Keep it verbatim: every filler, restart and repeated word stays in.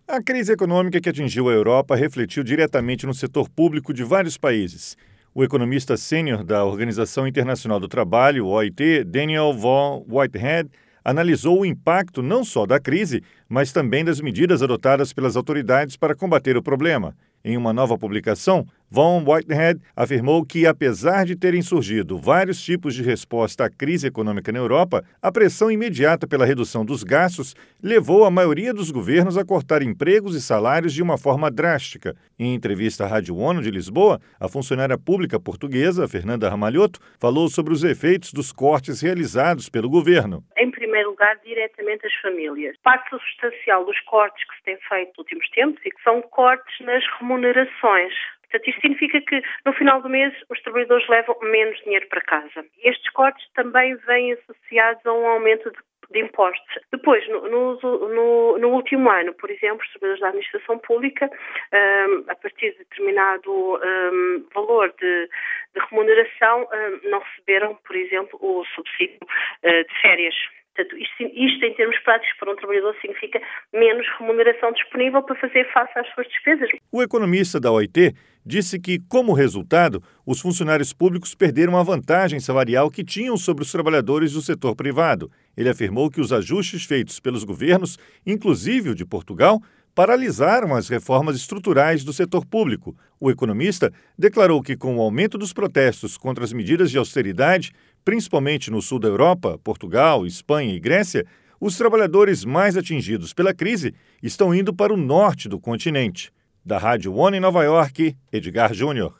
A crise econômica que atingiu a Europa refletiu diretamente no setor público de vários países. O economista sênior da Organização Internacional do Trabalho, O I T, Daniel Vaughan Whitehead, analisou o impacto não só da crise, mas também das medidas adotadas pelas autoridades para combater o problema. Em uma nova publicação, Vaughan Whitehead afirmou que, apesar de terem surgido vários tipos de resposta à crise econômica na Europa, a pressão imediata pela redução dos gastos levou a maioria dos governos a cortar empregos e salários de uma forma drástica. Em entrevista à Rádio ONU de Lisboa, a funcionária pública portuguesa, Fernanda Ramalhoto, falou sobre os efeitos dos cortes realizados pelo governo. Em primeiro lugar, diretamente as famílias. Parte substancial dos cortes que se têm feito nos últimos tempos e que são cortes nas remunerações. Portanto, isto significa que, no final do mês, os trabalhadores levam menos dinheiro para casa. Estes cortes também vêm associados a um aumento de, de impostos. Depois, no, no, no, no último ano, por exemplo, os trabalhadores da administração pública, um, a partir de determinado um, valor de, de remuneração, um, não receberam, por exemplo, o subsídio uh, de férias. Portanto, isto, isto, em termos práticos, para um trabalhador significa menos remuneração disponível para fazer face às suas despesas. O economista da O I T disse que, como resultado, os funcionários públicos perderam a vantagem salarial que tinham sobre os trabalhadores do setor privado. Ele afirmou que os ajustes feitos pelos governos, inclusive o de Portugal, paralisaram as reformas estruturais do setor público. O economista declarou que, com o aumento dos protestos contra as medidas de austeridade, principalmente no sul da Europa, Portugal, Espanha e Grécia, os trabalhadores mais atingidos pela crise estão indo para o norte do continente. Da Rádio ONU em Nova York, Edgar Júnior.